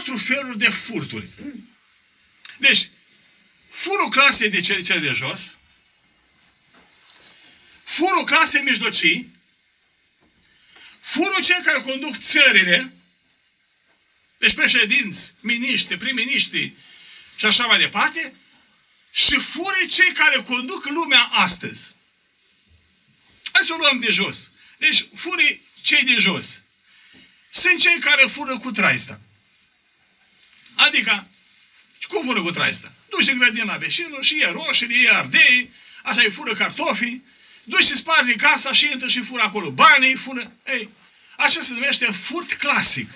4 feluri de furturi. Deci, furul clasei de cel de jos, furul clasei mijlocii, furul cei care conduc țările, deci președinți, miniștri, prim-miniștri și așa mai departe, și furii cei care conduc lumea astăzi. Hai să o luăm de jos. Deci, furii cei de jos sunt cei care fură cu traista. Adică, cum fură cu traista? Duci în grădina vecinul și e roșii, e ardei, așa îi fură cartofii, duci și sparge casa și intră și fură acolo banii, fură. Ei, așa se numește furt clasic.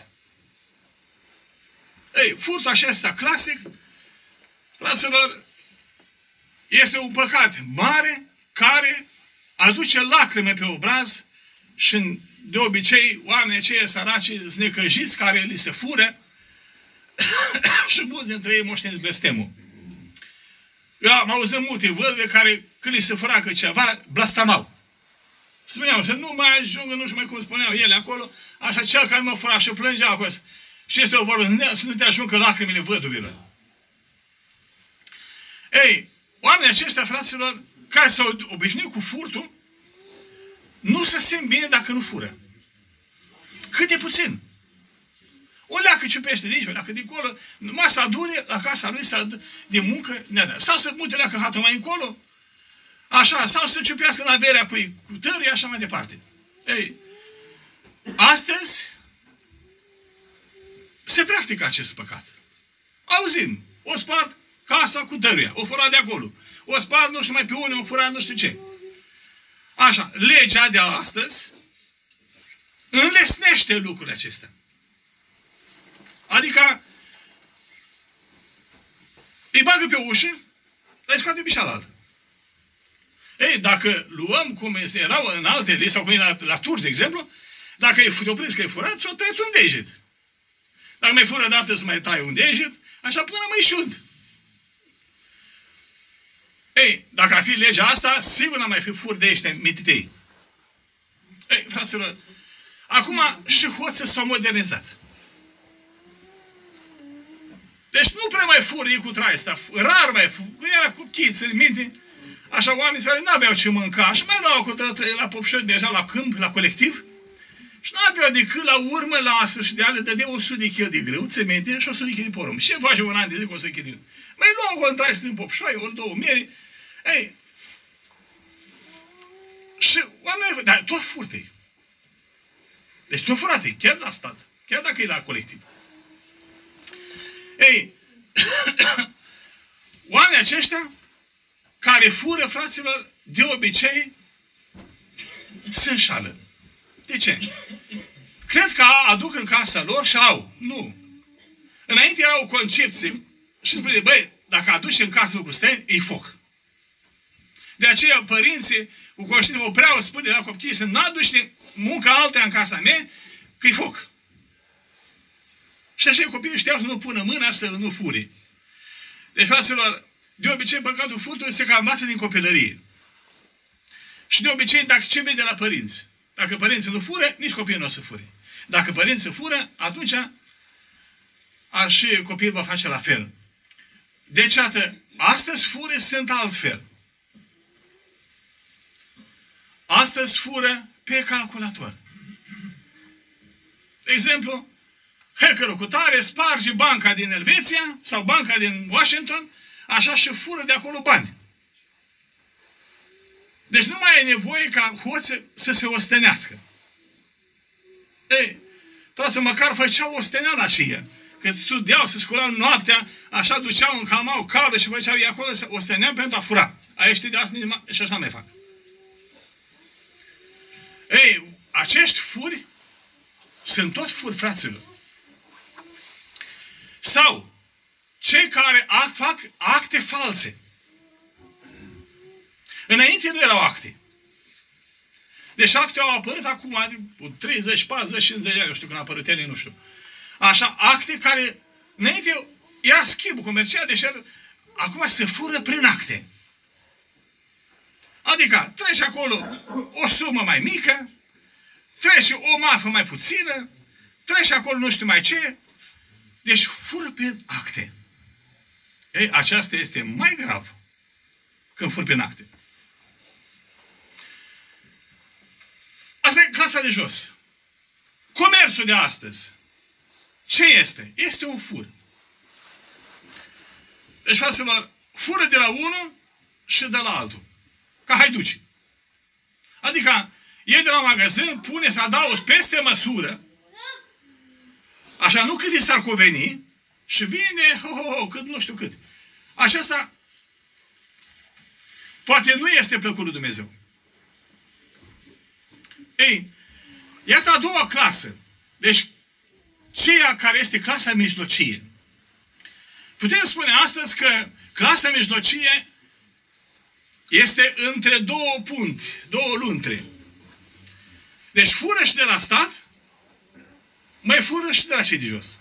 Ei, furtul acesta clasic, fraților, este un păcat mare care aduce lacrime pe obraz și de obicei oamenii aceia săraci znecăjiți care li se fură și mulți dintre ei moșteniți blestemul. Eu am auzit multe văduve care când li se fura că ceva, blastamau. Spuneau să nu mai ajungă, nu știu mai cum spuneau ele acolo, așa cel care mă fura și plângea acolo. Și este o vorbă, să nu te ajungă lacrimile văduvilor. Ei, oamenii aceștia, fraților, care s-au obișnuit cu furtul, nu se simt bine dacă nu fură. Cât de puțin. O leacă ciupește de aici, o leacă de acolo, numai să adune la casa lui de muncă, sau să mute leacă hatul mai încolo, așa, sau să ciupească în averea cu tării, așa mai departe. Ei, astăzi se practică acest păcat. Auzim, o spart casa cu tăruia, o fura de acolo, o spart nu știu mai pe unde, o fura nu știu ce. Așa, legea de astăzi înlesnește lucrurile acestea. Adică îi bagă pe ușă, dar îi scoate pe cealaltă. Ei, dacă luăm cum erau în alte lei, sau cum e la turci, de exemplu, dacă te-o prins că e furat, ți-o tăiat un deget. Dacă mai fură dată să mai tai un deget, așa până mai șund. Ei, dacă ar fi legea asta, sigur n-ar mai fi fur de ăștia mititei. Ei, fraților, acum și hoții s-au modernizat. Deci nu prea mai fură ei cu traista, rar mai fură, era cu chiți în minte, așa oameni care n-aveau ce mânca și mai luau cu la popșori deja la câmp, la colectiv, și n-aveau decât la urmă, la sfârșit de an, le dădea 100 de kg de grâu, țemente și 100 de kg de porumb. Și ce face un an de zi cu 100 de kg de grâu? Mai luau cu un traistă din popșoi, ori 2 mieri. Ei, și oamenii, dar tot furte. Deci tot furate, chiar la stat, chiar dacă e la colectiv. Ei, oamenii aceștia care fură, fraților, de obicei se înșală. De ce? Cred că aduc în casa lor și au. Nu. Înainte era o concepție și spune, băi, dacă aduci în casa lui cu stăni, e foc. De aceea părinții cu conștiință opreau, spune la copii, să nu aduci munca alta în casa mea, că e foc. Și așa copiii știau să nu pună mâna să nu fure. Deci, fraților, de obicei păcatul furtului se cam învață din copilărie. Și de obicei, dacă ce vede la părinți? Dacă părinții nu fură, nici copiii nu o să fure. Dacă părinții fură, atunci și copiii va face la fel. Deci, astăzi fure sunt altfel. Astăzi fură pe calculator. De exemplu, hackerul cu tare sparge banca din Elveția sau banca din Washington, așa și fură de acolo bani. Deci nu mai e nevoie ca hoții să se ostenească. Ei, frață, măcar făceau osteneala și ei. Că studiau, se sculau noaptea, așa duceau în camau caldă și făceau ei acolo, se osteneau pentru a fura. Aia știi de asta și așa mai fac. Ei, acești furi sunt tot furi, fraților. Sau cei care fac acte false. Înainte nu erau acte. Deci acte au apărut acum, 30, 40, 50 de ani, nu știu când au apărut ele, nu știu. Așa, acte care, înainte era schimbul comercial, deci acum se fură prin acte. Adică, trece acolo o sumă mai mică, trece o marfă mai puțină, trece acolo nu știu mai ce, Deci fură prin acte. Ei, aceasta este mai grav când fur prin acte. Asta e clasa de jos. Comerțul de astăzi. Ce este? Este un fur. Deci, fraților, fură de la unul și de la altul. Ca haiduci. Adică, iei de la magazin, pune să adaugi peste măsură, așa, nu cât i s-ar cuveni, și vine, cât nu știu cât. Aceasta poate nu este plăcut lui Dumnezeu. Ei, iată a doua clasă. Deci, ceea care este clasa mijlocie. Putem spune astăzi că clasa mijlocie este între două punți, două luntre. Deci fură și de la stat, mai fură și de la cei de jos.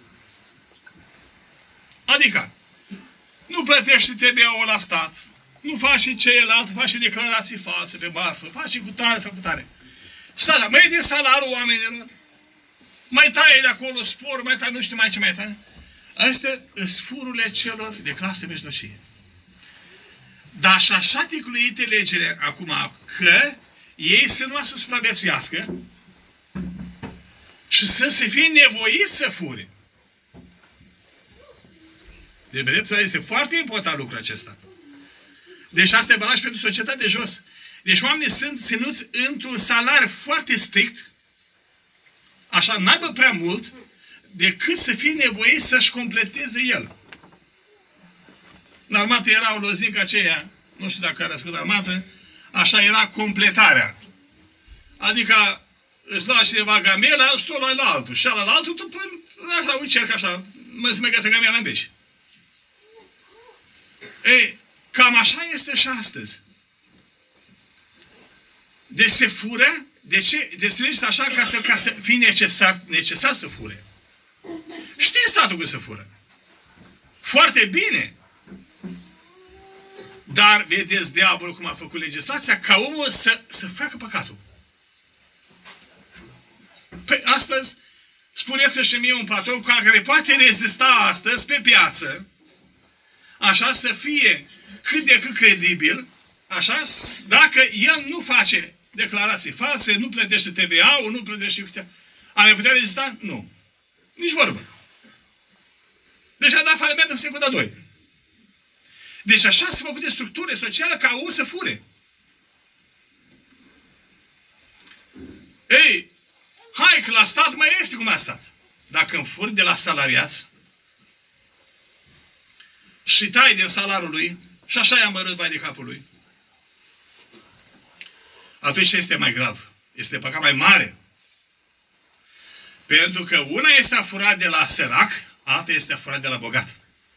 Adică, nu plătește TVA-ul la stat, nu face celălalt, face declarații false pe marfă, face cu tare sau cu tare. Statul, mai din salariul oamenilor, mai taie de acolo spor, mai taie nu știu mai ce mai taie. Astea sunt fururile celor de clasă mijlocie. Dar și așa ticluite legile acum că ei să nu se supraviețuiască și să se fie nevoiți să fure. Deci, vedeți, este foarte important lucrul acesta. Deci asta e valabil și pentru societatea de jos. Deci oamenii sunt ținuți într-un salariu foarte strict, așa, n-aibă prea mult, decât să fie nevoit să-și completeze el. În armată era o lozică aceea, nu știu dacă are ascultat armată, așa era completarea. Adică îți lua cineva gamela și tu o luai la altul. Și la altul, tu până, așa, încerc așa, să mă găsesc gamela în beci. Ei, cam așa este și astăzi. Deci se fură, de ce? Deci se lege așa ca să fie necesar să fure. Știe statul că se fură. Foarte bine. Dar, vedeți, diavolul cum a făcut legislația, ca omul să facă păcatul. Păi, astăzi, spuneți-mi și mie un patron care poate rezista astăzi pe piață, așa să fie cât de cât credibil, așa, dacă el nu face declarații false, nu plătește TVA-ul, nu plătește... A mai putea rezista? Nu. Nici vorbă. Deci a dat faliment în secunda 2. Deci așa s-a făcut de structură socială ca omul să fure. Ei, hai că la stat mai este cum a stat. Dacă îmi furi de la salariați și tai din salariul lui și așa i-a mărât vai de capul lui, atunci este mai grav. Este păcat mai mare. Pentru că una este a fura de la sărac, alta este a fura de la bogat.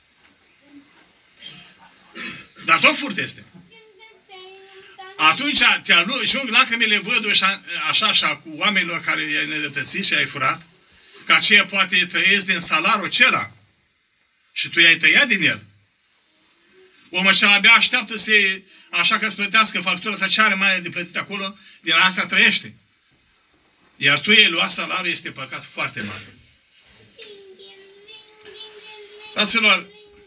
Dar tot furt este. Atunci te ajung lacrimile vădui așa cu oamenilor care i-ai nerătățit și ai furat, că aceea poate trăiesc din salariul acela și tu i-ai tăiat din el. Omul ce abia așteaptă să așa că să plătească factura sa ce are mai de plătit acolo, din asta trăiește. Iar tu i-ai luat salariul, este păcat foarte mare. Fraților,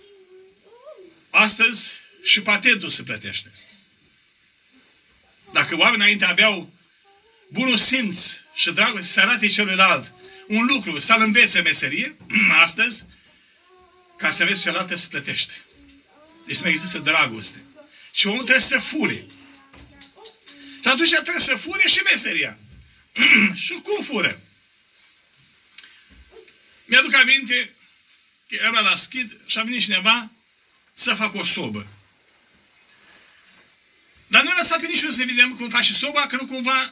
astăzi și patentul se plătește. Dacă oamenii înainte aveau bunul simț și dragoste să arate celuilalt un lucru, să-l învețe meserie, astăzi, ca să vezi celălalt se plătește. Deci nu există dragoste. Și omul trebuie să fure. Și atunci trebuie să fure și meseria. Și cum fură? Mi-aduc aminte că eram la schid și a venit cineva să facă o sobă. Dar nu lăsat pe niciunul să vedem cum face soba, că nu cumva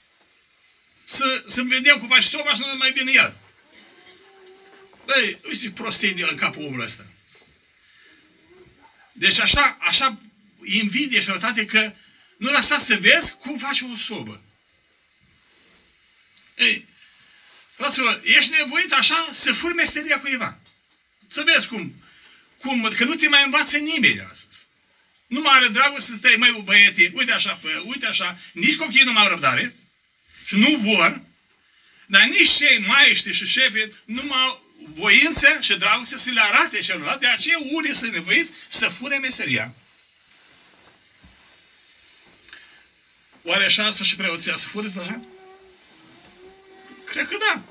să vedem cum face soba și nu mai bine el. Băi, uite prostie de el în capul omului ăsta. Deci așa invidie și răutate că nu lăsa să vezi cum face o sobă. Ei, fraților, ești nevoit așa să furi meseria cuiva. Să vezi cum, că nu te mai învață nimeni astăzi. Nu mai are dragoste să stai, măi, băieții, uite așa, fă, uite așa. Nici copiii nu mai au răbdare și nu vor, dar nici cei maestri și șefii nu mai voință și dragoste să le arate celălalt, de aceea unii sunt nevoiți să fure meseria. Oare așa asta și preoția să fure tot așa? Cred că da.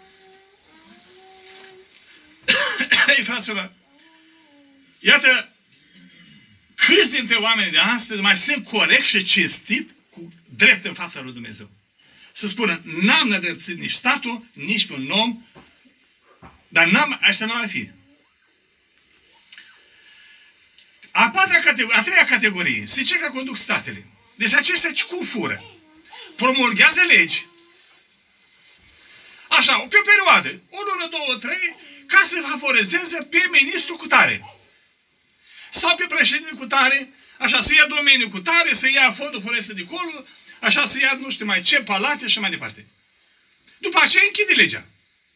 Ei, fraților, iată, câți dintre oamenii de astăzi mai sunt corect și cinstit cu drept în fața lui Dumnezeu? Să spună, n-am nedreptit nici statul, nici pe un om, dar așa nu ar fi. A treia categorie, sunt cei care conduc statele. Deci aceștia cum fură? Promulghează legi. Așa, pe o perioadă, o lună, două, trei, ca să favorizeze pe ministru cu tare. Sau pe președinte cu tare, așa, să ia domeniul cu tare, să ia fondul foreste de acolo, așa, să ia nu știu mai ce, palate și mai departe. După aceea închide legea.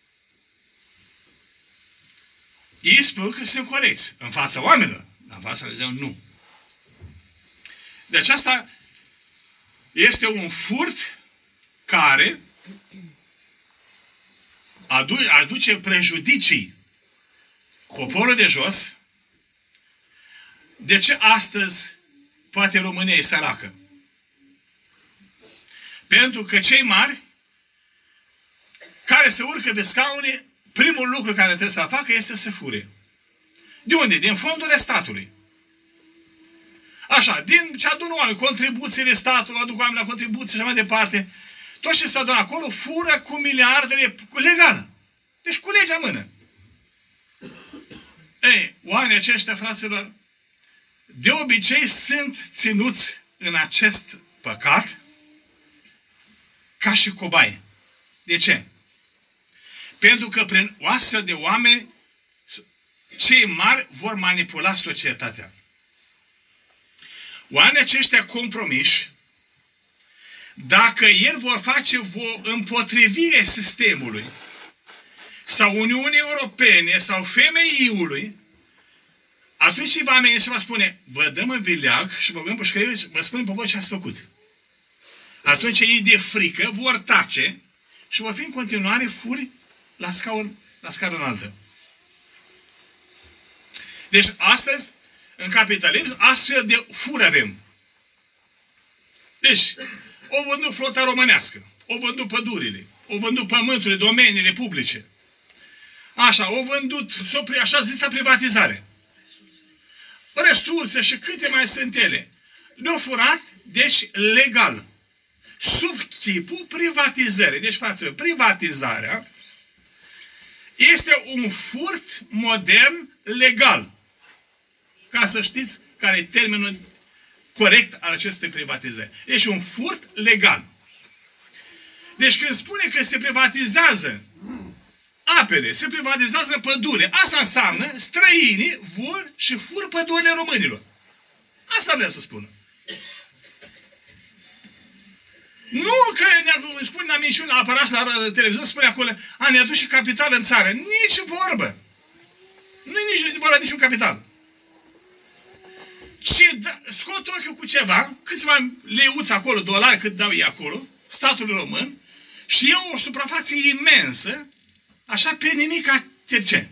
Ei spun că sunt corecți în fața oamenilor. În fața lui Dumnezeu, nu. Deci asta este un furt care aduce prejudicii poporul de jos. De ce astăzi poate România e săracă? Pentru că cei mari care se urcă pe scaune, primul lucru care trebuie să facă este să fure. De unde? Din fondurile statului. Așa, din ce adună oameni, contribuțiile statului, aduc oameni la contribuții și mai departe, tot ce se adună acolo fură cu miliardele legal. Deci cu legea în mână. Ei, oamenii aceștia, fraților, de obicei sunt ținuți în acest păcat ca și cobai. De ce? Pentru că prin o astfel de oameni cei mari vor manipula societatea. Oamenii aceștia compromiși, dacă ei vor face o împotrivire sistemului sau Uniunii Europene sau femeiului, atunci va veni și va spune, vă dăm în vileag și băgăm pe șcărie și vă spunem pe voi ce ați făcut. Atunci ei de frică vor tace și vor fi în continuare furi la scară înaltă. Deci astăzi, în capitalism, astfel de furi avem. Deci, o vândut flota românească, o vândut pădurile, o vândut pământurile, domeniile publice. Așa, o vândut, așa zisă privatizare. Resurse și câte mai sunt ele. Le-au furat, deci legal. Sub chipul privatizării. Deci, față, privatizarea este un furt modern legal. Ca să știți care e termenul corect al acestei privatizări. Deci un furt legal. Deci când spune că se privatizează apele, se privatizează pădurile, asta înseamnă străinii vor și fur pădurile românilor. Asta vrea să spună. Nu că ne spune la minciună, la aparat la televizor, spune acolo, ne aduce și capital în țară. Nici vorbă. Nu e nici vorba niciun capital. Și scot ochiul cu ceva, câțiva leuți acolo, dolari, cât dau ei acolo, statul român, și e o suprafață imensă, așa pe nimica terce.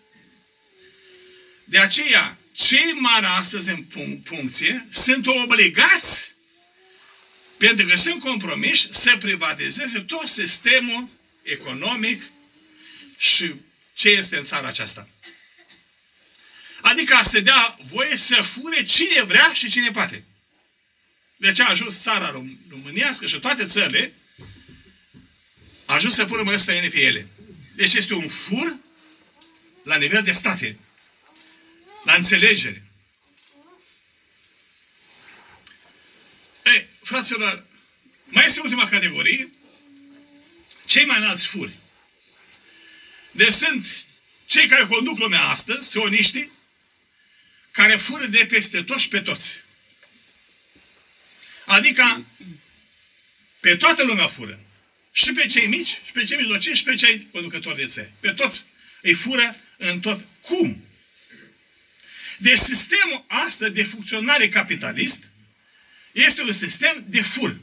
De aceea, cei mari astăzi în funcție sunt obligați, pentru că sunt compromiși, să privatizeze tot sistemul economic și ce este în țara aceasta. Adică să dea voie să fure cine vrea și cine poate. Deci a ajuns țara românească și toate țările a ajuns să pună mări străine pe ele. Deci este un fur la nivel de state. La înțelegere. Ei, fraților, mai este ultima categorie. Cei mai înalți furi. Deci sunt cei care conduc lumea astăzi, sioniștii, care fură de peste toți și pe toți. Adică pe toată lumea fură. Și pe cei mici, și pe cei mijlocii, și pe cei conducători de țări. Pe toți îi fură în tot. Cum? Deci sistemul ăsta de funcționare capitalist este un sistem de fur.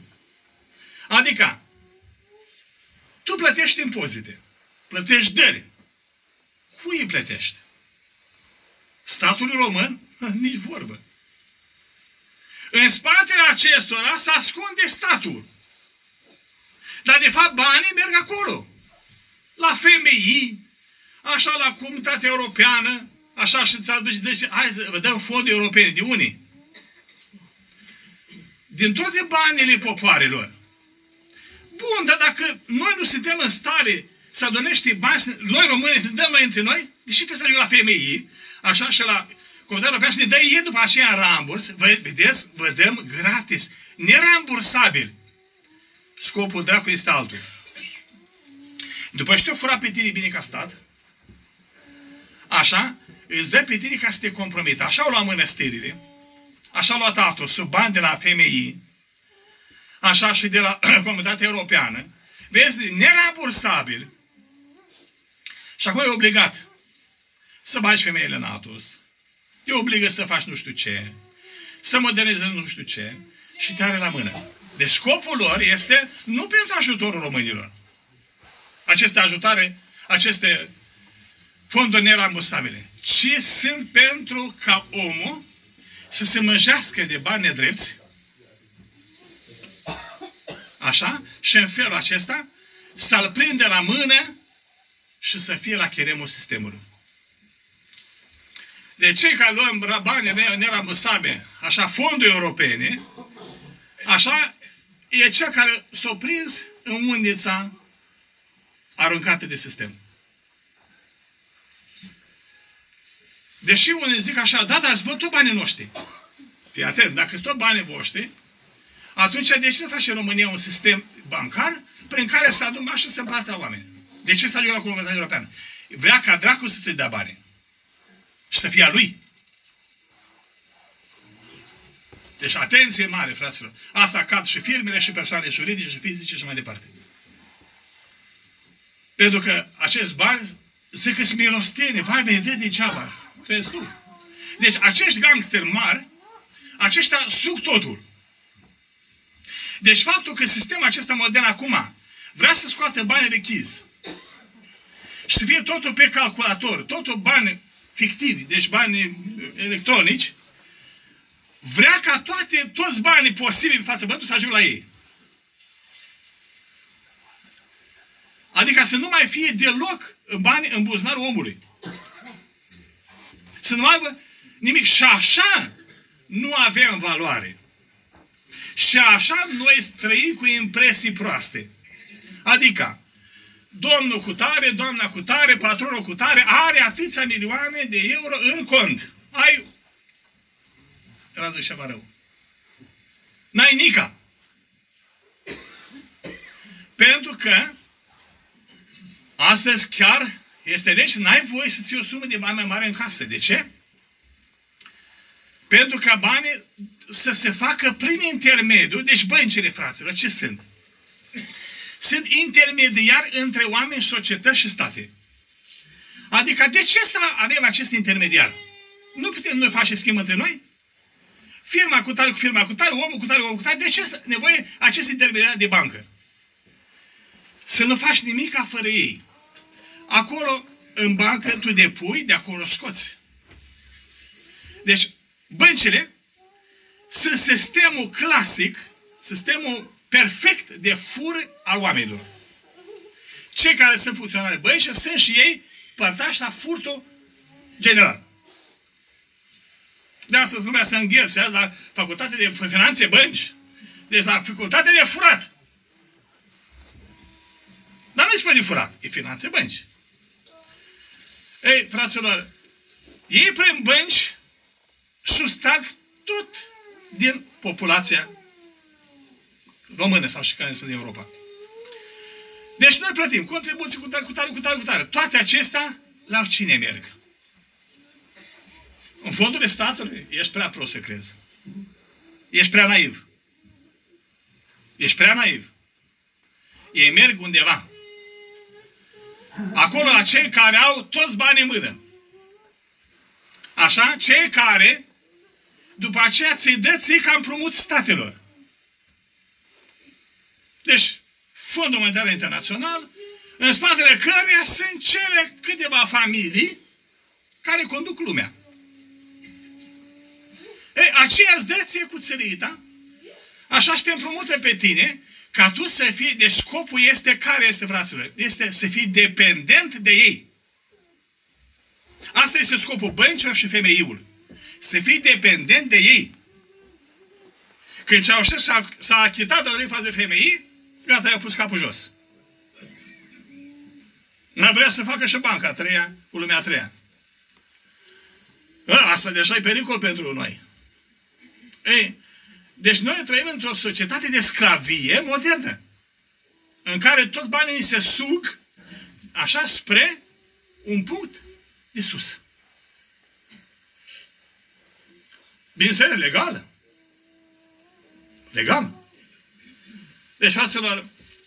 Adică tu plătești impozite, plătești dări. îi plătește? Statul român? Nici vorbă. În spatele acestora se ascunde statul. Dar de fapt banii merg acolo. La FMI, așa la Comunitatea Europeană, așa și zice, hai să vă dăm fonduri europene. De unii? Din toate banile popoarelor. Bun, dar dacă noi nu suntem în stare să adunăm niște bani, noi români să ne dăm noi între noi, deși trebuie să ajungem la FMI, așa și la Comunitatea Europeană și ne dă ei după aceea ramburs, vedeți, vă dăm gratis, nerambursabil. Scopul dracului este altul. După ce te-o fura pe tine bine ca stat, așa, îți dă pe tine ca să te compromită. Așa au luat mănăstirile, așa au luat Atos, sub bani de la FMI, așa și de la Comunitatea Europeană. Vezi, nerambursabil. Și acum e obligat să bagi femeile în Atos. Te obligă să faci nu știu ce, să modernizezi nu știu ce și te are la mână. Deci scopul lor este nu pentru ajutorul românilor. Aceste ajutare, aceste fonduri nerambursabile, ci sunt pentru ca omul să se mânjească de bani nedrepți, așa, și în felul acesta să-l prinde la mână și să fie la cheremul sistemului. De cei care luăm bani nerambursabili, așa, fonduri europene, așa, e cel care s-a prins în undița aruncată de sistem. Deși unii zic așa, da, dar sunt tot banii noștri. Fii atent, dacă sunt tot banii voștri, atunci de ce nu face în România un sistem bancar prin care să adun bani și să împartă la oameni? De ce să ajungă la Comunitatea Europeană? Vrea ca dracu să ți-i dea banii. Și să fie a lui. Deci atenție mare, fraților. Asta cad și firmele, și persoane juridice, și fizice, și mai departe. Pentru că acești bani zic că sunt milostene, vai, vede degeaba. Crezi tu? Deci acești gangsteri mari, aceștia suc totul. Deci faptul că sistemul acesta modern acum vrea să scoată bani rechizi și să fie totul pe calculator, totul bani fictivi, deci bani electronici, vrea ca toți banii posibili în față băntul să ajungă la ei. Adică să nu mai fie deloc bani în buzunarul omului. Să nu aibă nimic. Și așa nu avem valoare. Și așa noi trăim cu impresii proaste. Adică, domnul cu tare, doamna cu tare, patronul cu tare, are atâția milioane de euro în cont. Ai... Era zic ceva rău. N-ai nica. Pentru că astăzi chiar este lege, n-ai voie să ții o sumă de bani mai mare în casă. De ce? Pentru ca banii să se facă prin intermediu, deci băncile, fraților, ce sunt? Sunt intermediari între oameni, societăți și state. Adică de ce să avem acest intermediar? Nu putem noi face schimb între noi? Firma cu tare cu firma cu tare, omul cu tare, omul cu tare. De ce este nevoie acest intermediar de bancă? Să nu faci nimic fără ei. Acolo, în bancă, tu depui, de acolo scoți. Deci, băncile sunt sistemul clasic, sistemul perfect de fur al oamenilor. Cei care sunt funcționari bănci sunt și ei părtași la furtul general. De astăzi lumea se îngherse la facultate de finanțe bănci. Deci la facultate de furat. Dar nu-i spune de furat. E finanțe bănci. Ei, fraților, ei prin bănci sustrag tot din populația română sau și care sunt din Europa. Deci noi plătim contribuții cu tare, cu tare, cu tare, cu tare. Toate acestea la cine merg? În fondurile statului ești prea prost să crezi. Ești prea naiv. Ești prea naiv. Ei merg undeva. Acolo la cei care au toți banii în mână. Așa? Cei care după aceea ți-i dă ție ca împrumut statelor. Deci, Fondul Monetar Internațional, în spatele căruia sunt cele câteva familii care conduc lumea. Ei, aceea îți dă ție cuțărita, așa și te împrumută pe tine, ca tu să fii, deci scopul este, care este, fraților? Este să fii dependent de ei. Asta este scopul băncilor și femeiului. Să fii dependent de ei. Când Ceaușescu s-a achitat de față de femei, gata, i-a pus capul jos. N-a vrea să facă și banca a treia, cu lumea a treia. Asta deja e pericol pentru noi. Ei, deci noi trăim într-o societate de sclavie modernă, în care toți banii se sug așa spre un punct de sus. Bineînțeles, legală. Legal. Deci, fraților,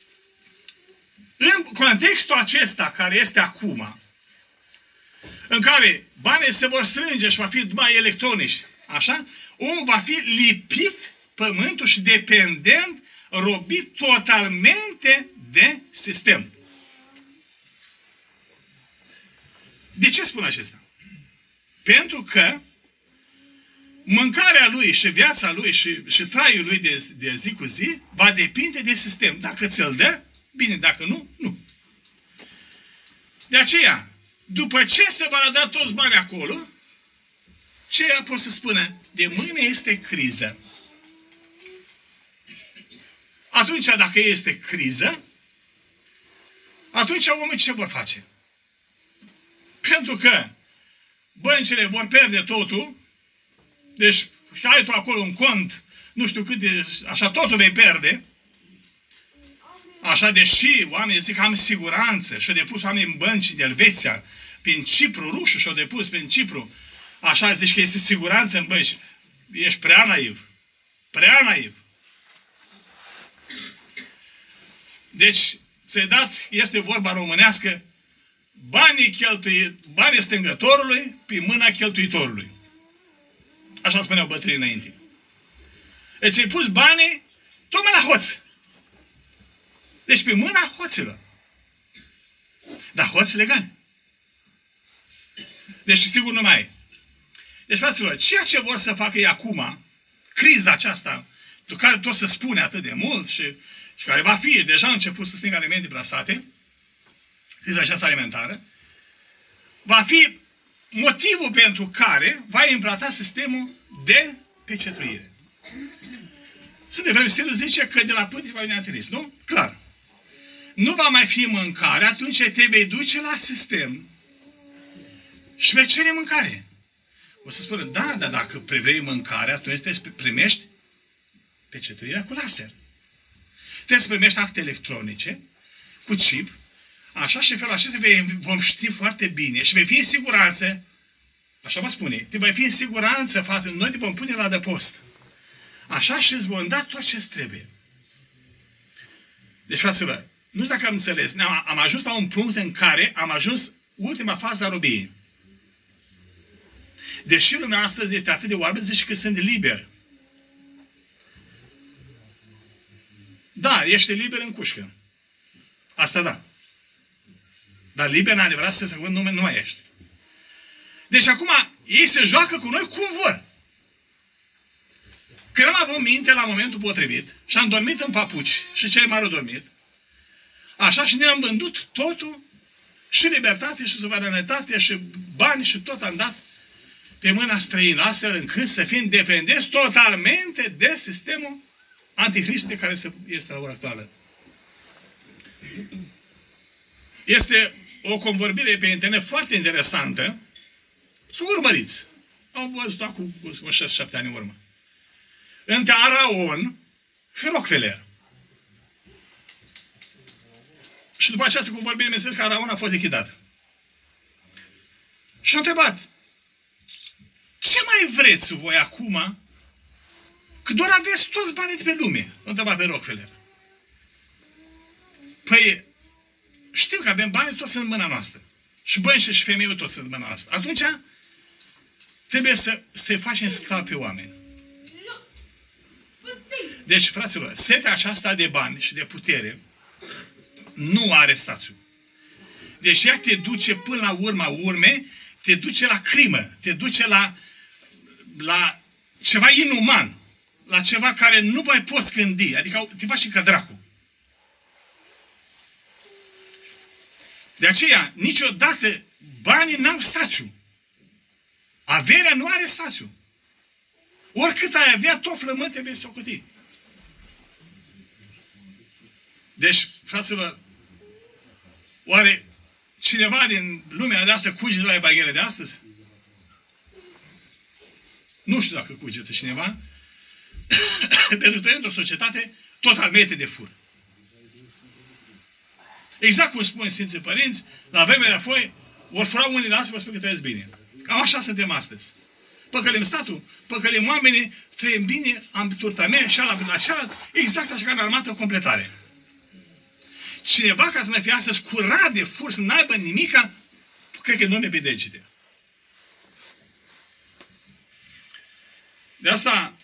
în contextul acesta care este acum, în care banii se vor strânge și va fi mai electronici, așa, omul va fi lipit pământul și dependent, robit totalmente de sistem. De ce spun acesta? Pentru că mâncarea lui și viața lui și traiul lui de zi cu zi va depinde de sistem. Dacă ți-l dă, bine, dacă nu, nu. De aceea, după ce se va da toți banii acolo, ce pot să spună? De mâine este criză. Atunci, dacă este criză, atunci oamenii ce vor face? Pentru că băncile vor pierde totul, deci ai tu acolo un cont, nu știu cât de... așa, totul vei pierde. Așa, deși oamenii zic că am siguranță și-au depus oamenii în bănci de Elveția, prin Cipru, rușul și-au depus prin Cipru, așa zici că este siguranță în bănci. Ești prea naiv. Prea naiv. Deci, ți-ai dat, este vorba românească, banii stângătorului pe mâna cheltuitorului. Așa spuneau bătrânii înainte. Deci ai pus banii tocmai la hoț. Deci pe mâna hoților. Dar hoț legal. Deci sigur nu mai e. Deci, fraților, ceea ce vor să facă ei acum, criza aceasta, de care tot se spune atât de mult și care va fi, deja început să stingă alimente plasate, criza aceasta alimentară, va fi motivul pentru care va implanta sistemul de pecetruire. Sunt de vreme să zice că de la pânt va veni anticrist, nu? Clar. Nu va mai fi mâncare, atunci te vei duce la sistem și vei cere mâncare. O să spună, da, dar dacă prevrei mâncare, atunci trebuie să primești pecetruirea cu laser. Trebuie să primești acte electronice, cu chip, așa și în felul acesta vom ști foarte bine și vei fi în siguranță, așa vă spune, te vei fi în siguranță, față, noi te vom pune la adăpost. Așa și îți vom da tot ce-ți trebuie. Deci, fraților, nu știu dacă am înțeles, am ajuns la un punct în care am ajuns ultima fază a robiei. Deși lumea astăzi este atât de oarbă, zice că sunt liber. Da, ești liber în cușcă. Asta da. Dar liber, în adevărat, să se nu mai ești. Deci acum, ei se joacă cu noi cum vor. Când am avut minte la momentul potrivit și am dormit în papuci și cei mai au dormit, așa și ne-am vândut totul, și libertate, și suveranitate, și bani, și tot am dat pe mâna străină, astfel încât să fim dependenți totalmente de sistemul anticrist care este la ora actuală. Este o convorbire pe internet foarte interesantă. Să urmăriți. Au văzut acum 6-7 ani în urmă. Între Araon și Rockefeller. Și după această convorbire mi-a spus că Araon a fost lichidat. Și a întrebat, ce mai vreți voi acum? Că doar aveți toți banii de pe lume. A întrebat pe Rockefeller. Păi, știm că avem bani, toți sunt în mâna noastră. Și bănci și femei toți sunt în mâna noastră. Atunci, trebuie să facem sclavi pe oameni. Deci, fraților, setea aceasta de bani și de putere nu are stațiu. Deci ea te duce până la urma urmei, te duce la crimă, te duce la ceva inuman, la ceva care nu mai poți gândi, adică te faci și ca dracu. De aceea, niciodată banii n-au stațiu. Averea nu are stațiu. Oricât ai avea, tot flământe vei socoti. Deci, fraților, oare cineva din lumea de asta cugetă la Evanghelia de astăzi? Nu știu dacă cugetă cineva. Pentru că într-o societate totalmente de fur. Exact cum spun Sfinții Părinți, la vremea foi, ori fura unii la alții, vă spun că trăiesc bine. Cam așa suntem astăzi. Păcălim statul, păcălim oamenii, trăim bine, am turta mea, cealaltă la cealaltă, exact așa ca în armată completare. Cineva ca să mai fie astăzi curat de fur, să n-aibă nimica, cred că nu ne bedegite. De asta,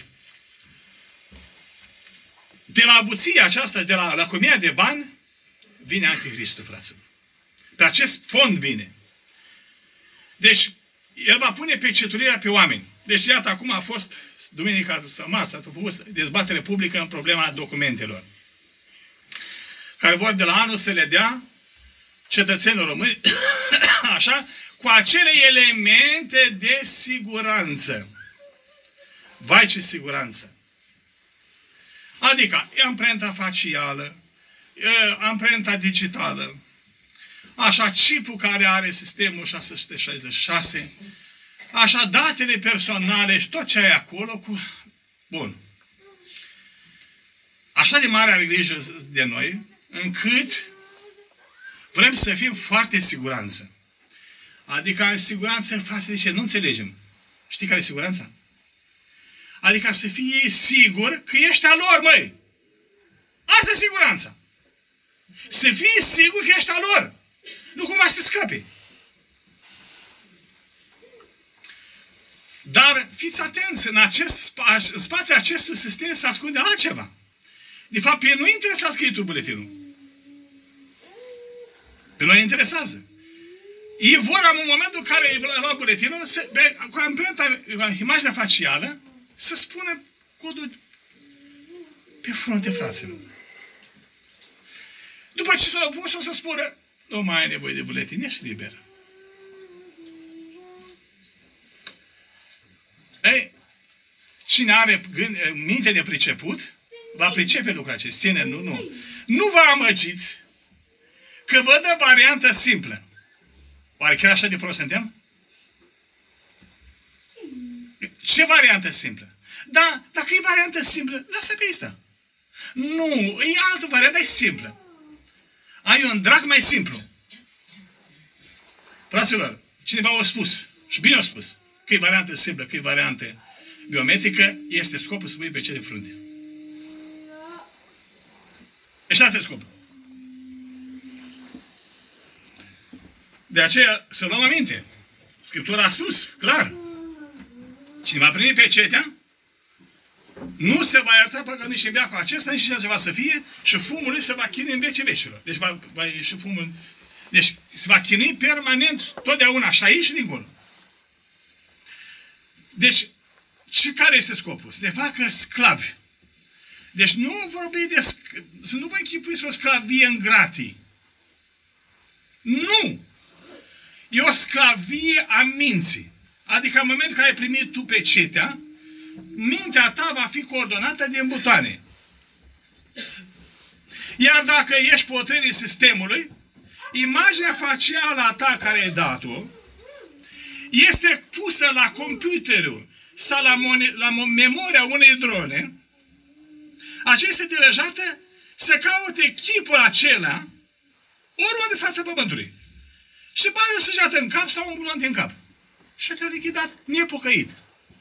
de la avuția aceasta, de la lăcomia de bani, vine Anticristul, fraților. Pe acest fond vine. Deci, el va pune peceturirea pe oameni. Deci, iată, acum a fost, duminica sau marți, a fost dezbatere publică în problema documentelor. Care vor de la anul să le dea cetățenilor români, așa, cu acele elemente de siguranță. Vai, ce siguranță! Adică, amprenta facială, amprenta digitală, așa, chipul care are sistemul 666, așa, datele personale și tot ce ai acolo cu... Bun. Așa de mare are grijă de noi, încât vrem să fim foarte în siguranță. Adică în siguranță față de ce? Nu înțelegem. Știi care e siguranța? Adică să fie ei sigur că ești a lor, măi. Asta e siguranța. Să fii sigur că ești a lor. Nu cumva să te scapi. Dar fiți atenți, în spatele acestui sistem se ascunde altceva. De fapt, pe nu interesează că e tu buletinul. Pe noi interesează. Ei vor, în momentul în care îi lua buletinul, cu amprenta, imaginea facială, să spună codul pe frunte, fraților. După ce s-a pus, o să spună, nu mai ai nevoie de buletin, ești liber. Ei, cine are minte de priceput, va pricepe lucrul acesta. Ține, nu. Nu vă amăgiți că vă dă variantă simplă. Oare chiar așa de prost suntem? Ce variantă simplă? Da, dacă e variantă simplă, lasă pe asta. Nu, e altă variantă, e simplă. Ai un drac mai simplu. Fraților, cineva a spus, și bine a spus, că e variantă simplă, că e variantă biometrică, este scopul să pui pe cel de frunte. Deci asta e scopul. De aceea, să luăm aminte. Scriptura a spus, clar, cine va primi pecetea, nu se va ierta până nici în veacul acesta, nici ce va să fie, și fumul lui se va chinui în vecii vecilor. Deci va ieși fumul. Deci se va chinui permanent, totdeauna, și aici și dincolo. Deci, și care este scopul? Să ne facă sclavi. Deci nu vorbi de... Să nu vă închipuiți o sclavie în gratii. Nu! E o sclavie a minții. Adică în momentul în care ai primit tu pecetea, mintea ta va fi coordonată de butoane. Iar dacă ești potrivit sistemului, imaginea facială a ta care ai dat-o este pusă la computerul sau la memoria unei drone, aceasta este direjată să caute chipul acela oriunde fața pământului. Și bagi o săgeată în cap sau un bulant în cap. Și te-a lichidat nepocăit.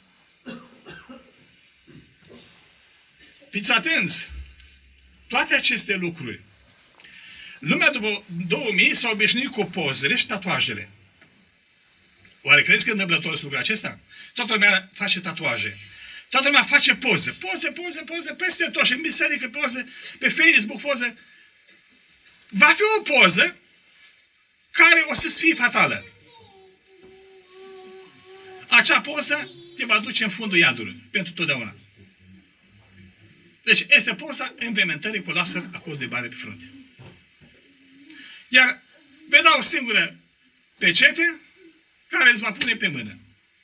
Fiți atenți! Toate aceste lucruri. Lumea după 2000 s-a obișnuit cu pozele și tatuajele. Oare crezi că întâmplător este lucrul acesta? Toată lumea face tatuaje. Toată lumea face poze. Poze, peste tot. Și în biserică poze, pe Facebook poze. Va fi o poză care o să-ți fie fatală. acea poză te va duce în fundul iadului, pentru totdeauna. Deci este poza implementării cu laser acolo de bare pe frunte. Iar vei da o singură pecete care îți va pune pe mână.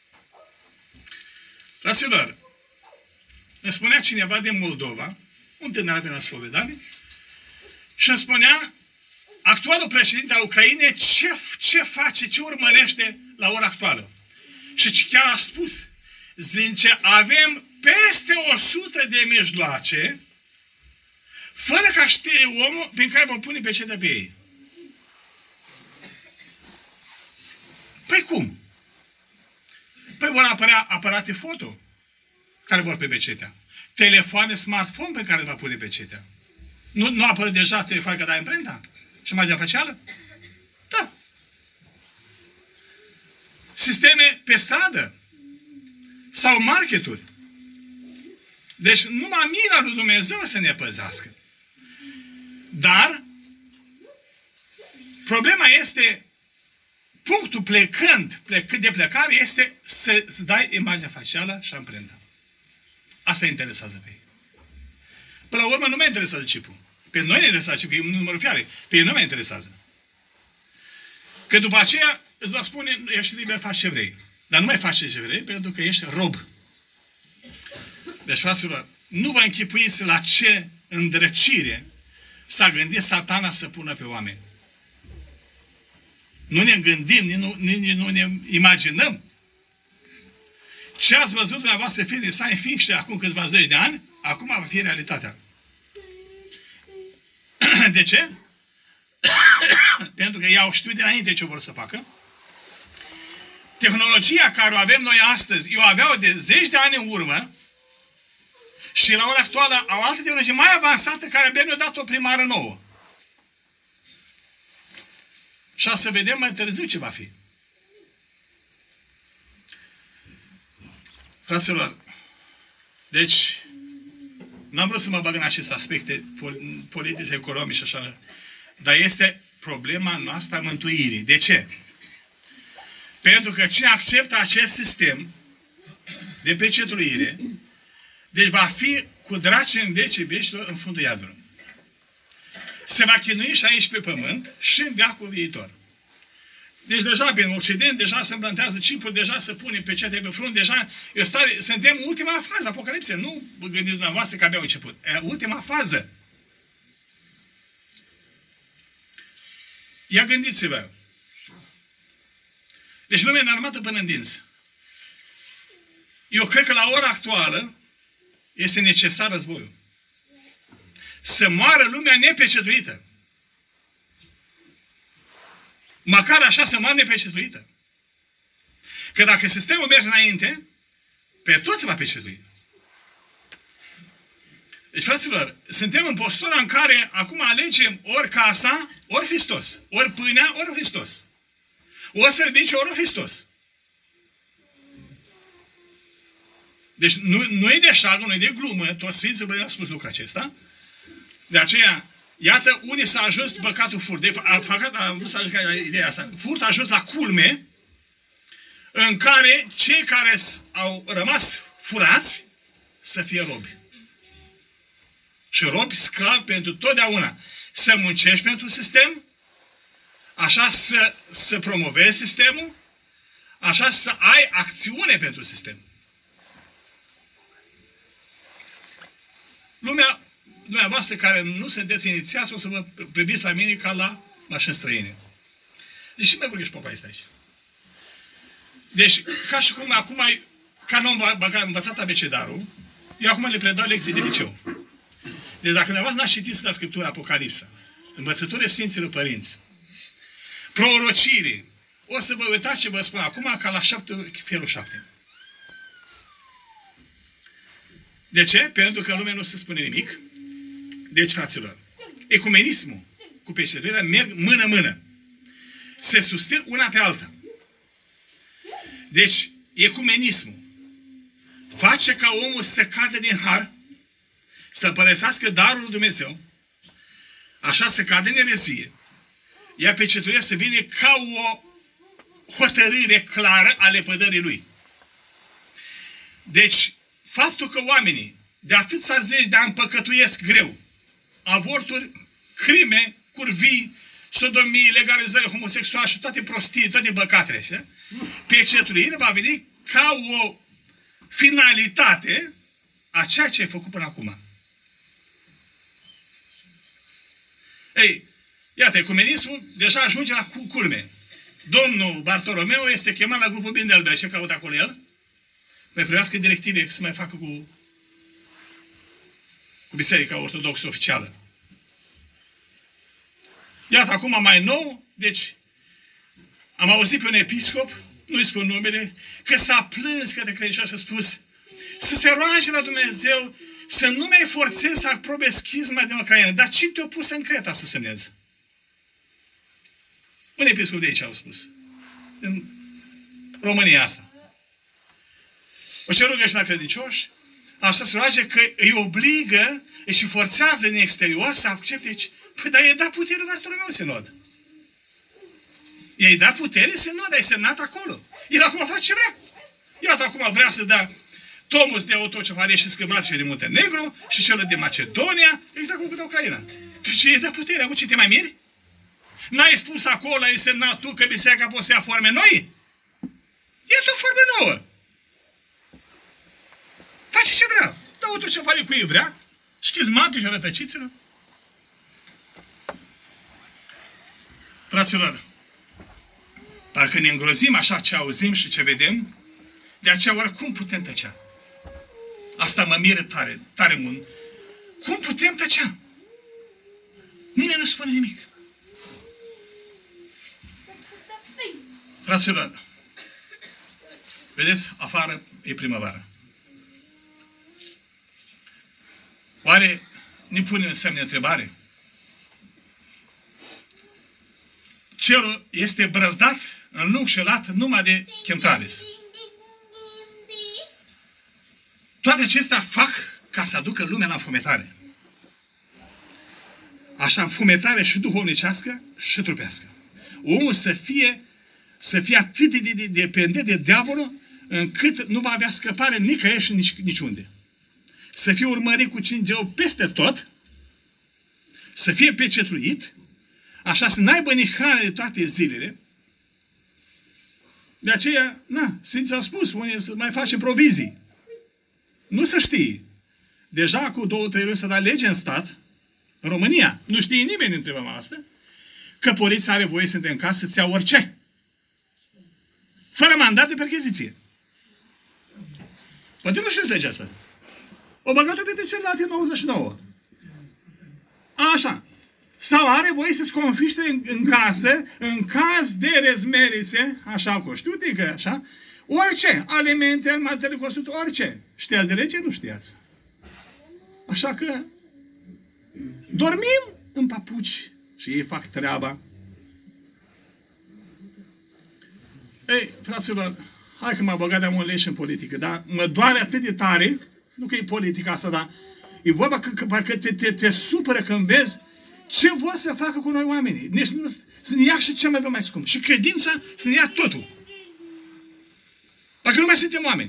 Fraților, îmi spunea cineva din Moldova, un tânăr din la spovedanie, și îmi spunea actualul președinte al Ucrainei ce face, ce urmărește la ora actuală. Și chiar a spus, zice, avem peste 100 de mijloace, fără ca știe omul prin care vom pune pecetea pe ei. Păi cum? Păi vor apărea aparate foto care vor pe pecetea. Telefoane, smartphone pe care va pune pecetea. Nu apără deja telefoane că dai amprenta? Și imaginea facială? Da. Sisteme pe stradă. Sau marketuri. Deci numai mila lui Dumnezeu să ne păzească. Dar problema este punctul plecând de plecare este să dai imaginea facială și amprenta. Asta interesează pe ei. Până la urmă nu mai interesează chipul. Pe noi ne interesează chipul, că e numărul fiare. Pe ei nu mai interesează. Că după aceea îți va spune, ești liber, faci ce vrei. Dar nu mai faci ce vrei pentru că ești rob. Deci, fraților, nu vă închipuiți la ce îndrăcire s-a gândit Satana să pună pe oameni. Nu ne gândim, nu ne imaginăm. Ce ați văzut dumneavoastră film de science fiction acum câțiva zeci de ani, acum va fi realitatea. De ce? Pentru că ei au știut dinainte ce vor să facă. Tehnologia care o avem noi astăzi, o aveau de zeci de ani în urmă și la ora actuală au altă tehnologie mai avansată care abia ne-a dat o primară nouă. Și să vedem mai târziu ce va fi. Fraților, deci, n-am vrut să mă bag în aceste aspecte politice, economice și așa, dar este problema noastră a mântuirii. De ce? Pentru că cine acceptă acest sistem de pecetuire, deci va fi cu draci în vecii vecilor în fundul iadului. Se va chinui și aici pe pământ și în veacul viitor. Deci deja pe Occident, deja se împlantează chipul, deja se pune pecetea pe frunte, deja suntem în ultima fază, Apocalipse. Nu vă gândiți dumneavoastră că abia au început. E ultima fază. Ia gândiți-vă. Deci lumea e înarmată până în dinți. Eu cred că la ora actuală este necesar războiul. Să moară lumea nepecetuită. Măcar așa să moară nepecetuită. Că dacă sistemul merge înainte, pe toți va pecetui. Deci, fraților, suntem în postura în care acum alegem ori casa, ori Hristos. Ori pâinea, ori Hristos. Ori serviciu, ori Hristos. Deci nu e de șagă, nu e de glumă, toți Sfinții Băi au spus lucrul acesta. De aceea, iată, unii s-a ajuns păcatul furt. Am vrut să ajung la ideea asta. Furt a ajuns la culme în care cei care au rămas furați să fie robi. Și robi sclavi pentru totdeauna. Să muncești pentru sistem, așa să promovezi sistemul, așa să ai acțiune pentru sistem. Lumea, dumneavoastră care nu sunteți inițiați, o să vă priviți la mine ca la mașini străine. Deci și mai vorbești popa este aici. Deci, ca și cum acum, ca nu am învățat abecedarul, eu acum le predau lecții de liceu. Deci dacă dumneavoastră n-ați citit la Scriptura Apocalipsa, învățăturile Sfinților Părinți, prorocire, o să vă uitați ce vă spun acum ca la felul 7. De ce? Pentru că în lume nu se spune nimic. Deci, fraților, ecumenismul cu pecetărirea merg mână-mână. Se susțin una pe alta. Deci, ecumenismul face ca omul să cadă din har, să părăsească darul lui Dumnezeu, așa să cadă în erezie, iar pecetăria să vine ca o hotărâre clară a lepădării lui. Deci, faptul că oamenii de atâția zeci de ani păcătuiesc greu, avorturi, crime, curvii, sodomii, legalizări homosexuale și toate prostii, toate băcatele astea, pecetuirea va veni ca o finalitate a ceea ce ai făcut până acum. Ei, iată, ecumenismul deja ajunge la culme. Domnul Bartolomeu este chemat la grupul Bilderberg. Ce caută acolo el? Mai primească directive să mai facă cu Biserica Ortodoxă oficială. Iată, acum mai nou, deci, am auzit pe un episcop, nu-i spun numele, că s-a plâns către credincioși și a spus să se roage la Dumnezeu să nu mai forțeze să aprobe schisma din Ucraina. Dar ce te-a pus în Creta să semnezi? Un episcop de aici au spus. În România asta. O ce rugă și la credincioși, așa se roage că îi obligă și forțează din exterior să accepte. Păi, dar i-ai dat putere lui Bartolomeu în Sinod. I-ai dat putere în Sinod, ai semnat acolo. El acum face ce vrea. Iată, acum vrea să dea Tomus de autocefarie și scămat și de Muntenegru și celor de Macedonia, exact cum cu de Ucraina. Deci i-ai dat putere. Acum ce te mai miri? N-ai spus acolo, ai semnat tu că biserica poate să ia forme noi? Ia-ți o formă nouă. Face ce vrea. Dă autocefarie cu ei vrea. Schizmatul și rătăciților. Fraților, dacă ne îngrozim așa ce auzim și ce vedem, de aceea oricum putem tăcea. Asta mă miră tare, tare mult. Cum putem tăcea? Nimeni nu spune nimic. Fraților, vedeți, afară e primăvară. Oare ne punem în semn de întrebare? Cerul este brăzdat, în lung și lat, numai de chemtralis. Toate acestea fac ca să aducă lumea la înfometare. Așa, înfometare și duhovnicească și trupească. Omul să fie atât de dependent de diavolul, încât nu va avea scăpare nicăieri și niciunde. Să fie urmărit cu cingeu peste tot, să fie pecetruit, așa să n-aibă nici hrană de toate zilele. De aceea, Sfinții au spus, unii să mai facem provizii. Nu se știe. Deja cu 2-3 luni s-a dat lege în stat, în România, nu știe nimeni din treaba asta, că poliția are voie să intre în casă să-ți ia orice. Fără mandat de percheziție. Poate nu știți legea asta. O băgat-o printre celelalte 99. Așa. Sau are voie să-ți confiște în casă, în caz de rezmerițe, așa cu știute că așa, orice, alimente, materii costute, orice. Știați de lege? Nu știați. Așa că dormim în papuci și ei fac treaba. Ei, fraților, hai că m-a băgat de mult leș în politică, dar mă doare atât de tare, nu că e politica asta, dar e vorba că parcă te supără când vezi ce vor să facă cu noi oamenii. Deci să ne ia și ce mai avem mai scump. Și credința să ne ia totul. Dacă nu mai suntem oameni.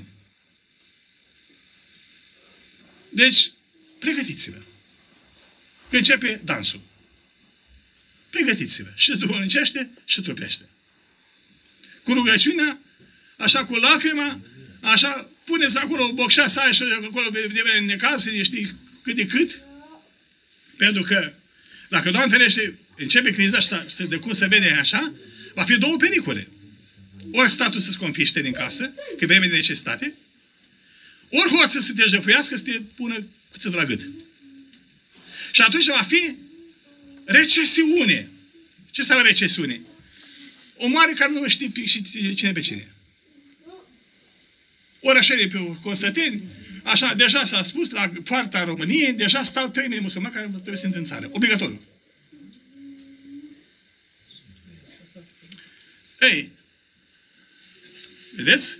Deci, pregătiți-vă. Că începe dansul. Pregătiți-vă. Și duhovnicește și trupește. Cu rugăciunea, așa cu lacrima, așa, puneți acolo bocșa să ai și acolo de vreme în necaz, să știi cât de cât. Pentru că dacă Doamne ferește începe criza și de cum se vede așa, va fi două pericole. Ori statul să-ți confiște din casă, că vreme de necesitate, ori hoță să te jăfuiască, să te pună cuțitul la gât. Și atunci va fi recesiune. Ce înseamnă recesiune? O mare care nu știe și cine pe cine. Ori așa de pe Constantini, așa, deja s-a spus, la poarta României, deja stau 3.000 de musulmani care trebuie să intre în țară. Obligatoriu. Ei, vedeți?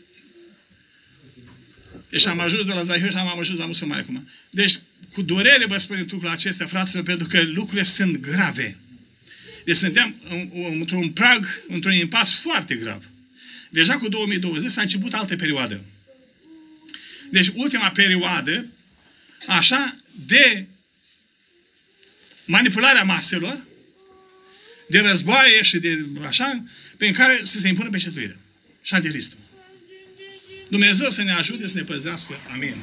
Deci am ajuns de la Zahir și am ajuns la musulmani acum. Deci, cu durere vă spun lucrurile acestea, fraților, pentru că lucrurile sunt grave. Deci suntem într-un prag, într-un impas foarte grav. Deja cu 2020 s-a început altă perioadă. Deci ultima perioadă, așa, de manipularea maselor, de războaie și de așa, prin care să se impună pecetluirea. Și antiristul. Dumnezeu să ne ajute, să ne păzească. Amin.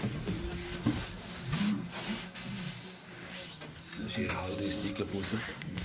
Și altă sticlă pusă.